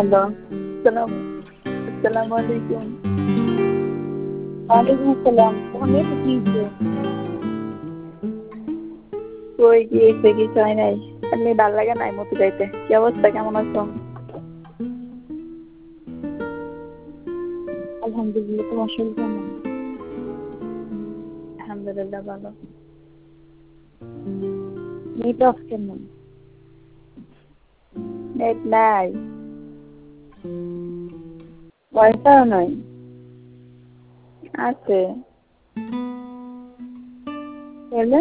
Hello, আসসালামু আলাইকুম। ওয়ালাইকুম আসসালাম। তোমার মেয়েটা কি হয়েছে? কই গিয়েছে কিছু হয় নাই, এমনি ভাল লাগে নাই মতো যাইতে। কি অবস্থা, কেমন আছো? আলহামদুলিল্লাহ, তোমার শরীর কেমন? আলহামদুলিল্লাহ ভালো। মেয়েটা অফ কেমন? নেট নাই। ওয়াইফাইও নাই। আছে। তাহলে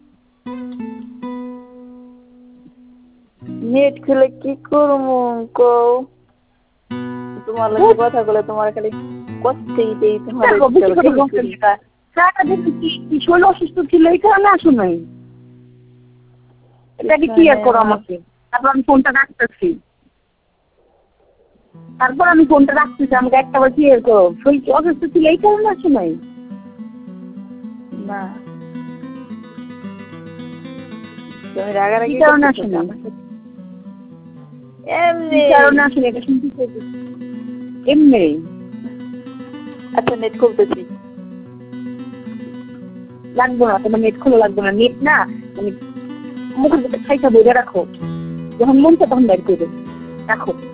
নেট খুলে কি করবো কও? তোমার লগে কথা বলে তোমার খালি কষ্টেই তোমার দেখো, বেশি কথা বলছেন না। সারাদিন কি শরীর অসুস্থ ছিল এই কারণে আসো নাই? এটাকে ক্লিয়ার করো আমাকে। তারপর আমি ফোনটা রাখতেছি। আমাকে একটা বার ক্লিয়ার করো। শরীর অসুস্থ ছিল এই কারণে আসো নাই? না, তুমি রাগারাগি কি কারণে আসো নাই? এমনি কি কারণে আসো নাই এটা শুনতে চাইছি। এমনি। আচ্ছা, নেট খুলতেছি। লাগবো না, তোমার নেট খোলা লাগবে না। নেট না মানে মুখের ভিতরে খাইটা বইরে রাখো, যখন মন চায় তখন বের করে রাখো।